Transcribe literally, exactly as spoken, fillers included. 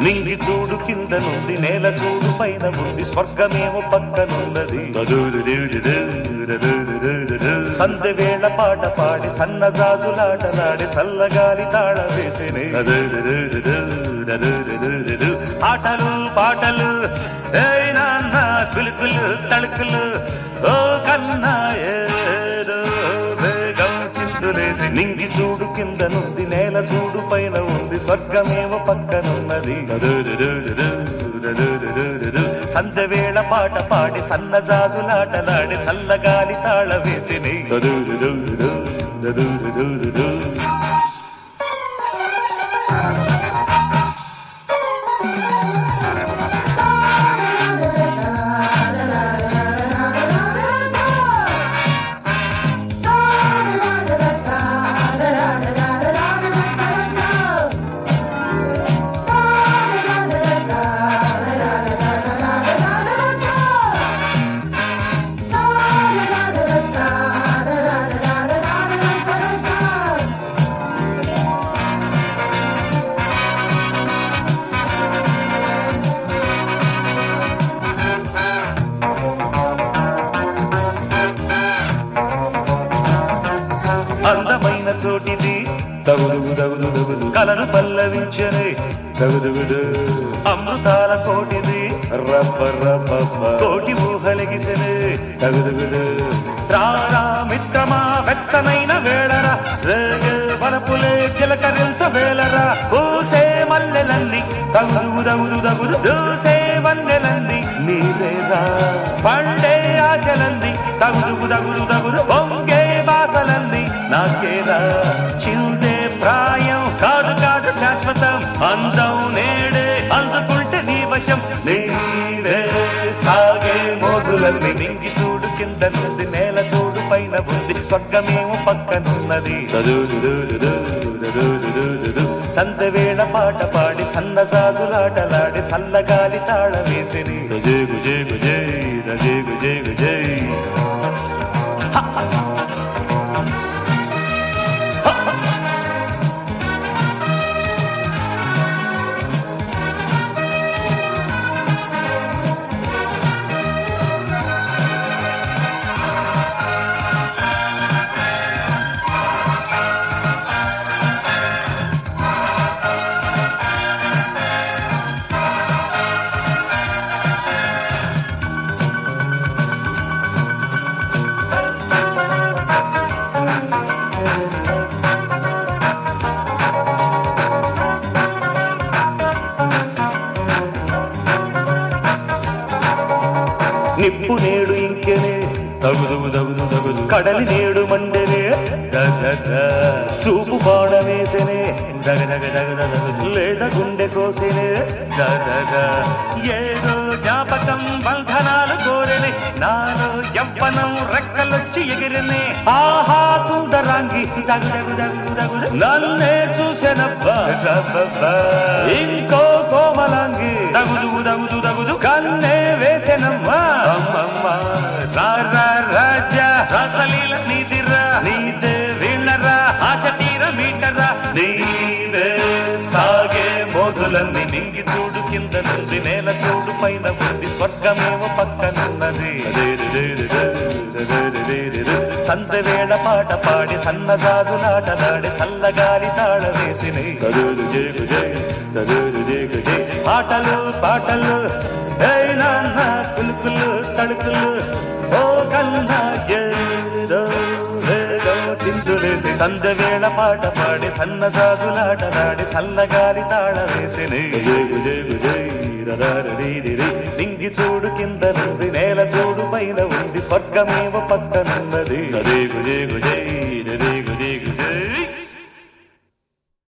నింగి చూడు కింద నుండి నేల చూడు పైన ఉంది స్వర్గమేమో పక్కనున్నది సంధ్య వేళ పాట పాడి సన్నజాజులాటలాడి చల్లగాలి తాళ వేసినే ఆటలు పాటలు ఏయ్ నాన్న కులుకులు తళుకులు ఓ కన్నా ఏదో వేగం చిందులేసి నింగి చూడు కింద నుండి నేల చూడు పైన ఉంది స్వర్గమేమో పక్కనున్నది సంధ్య వేళ పాట పాడి సన్నజాజులాటలాడి చల్లగాలి తాళ వేసిని అందమైన చోటిది తగుదుగు తగుదు తగుదు కలను పల్లవించనే తగుదుగుడు అమృతాల కోటిది రబ్బ రబ్బ కోటి ఊహలగిసనే తగుదుగుడు రారా మిత్రమా వెచ్చనైన వేళరా రేగే వనపులే చిలకరించ వేళరా పూసే మల్లెలన్నీ తగుదుగు తగుదు తగుదు దూసే వన్నెలన్నీ నీవేరా పండే ఆశలన్నీ తగుదుగు తగుదు తగుదు పొంగే బాసలన్నీ నాకేరా చిందే ప్రాయం కాదు కాదు శాశ్వతం అందం నేడే అందుకుంటే నీ వశం నీవే సాగే మోజులన్నీ నింగి చూడు కింద నుండి నేల చూడు పైన ఉంది స్వర్గమేమో పక్కనున్నది సంధ్య వేళ పాట పాడి సన్నజాజులాటలాడి చల్లగాలి తాళ వేసిరి గుజే గుజే గుజే రజే గుజే గుజే నిప్పు నేడు ఇంకెనే తగుదుగు తగుదు తగుదు కడలి నేడు మండెనే చూపు బాణ వేసెనే దగదగ దగదగదు లేద గుండె కోసెనే దగదగ ఏదో జ్ఞాపకం బంధనాలు కోరెనే నాలో యవ్వనం రెక్కలొచ్చి ఎగిరినే ఆహా సుందరాంగి దగదగు దగదు దగుదు నన్నే చూసెనబ్బా ఇంకో కోమలాంగి దగుదుగు దగుదు దగుదు కన్నే వేసెనమ్మా అమ్మమ్మా రారా రాజా రసలీల నీదిరా నీదే వీళ్ళరా ఆశ తీర మీటరా నీవే సాగే మోజులన్నీ నింగి చూడు కింద నుండి నేల చూడు పైన ఉంది స్వర్గమేమో పక్కనున్నది సంధ్య వేళ పాట పాడి సన్నజాజులాటలాడి చల్లగాలి తాళ వేసిని ఆటలు పాటలు ఏయ్ నాన్న కులుకులు తడుకులు ఓ కన్నా ఏదో వేగం చిందులేసి సంధ్య వేళ పాట పాడి సన్నజాజులాటలాడి చల్లగాలి తాళ వేసిని నింగి చూడు కింద నుండి నేల చూడు పైన ఉంది స్వర్గమేమో పక్కనున్నది అదే గుజే గుజే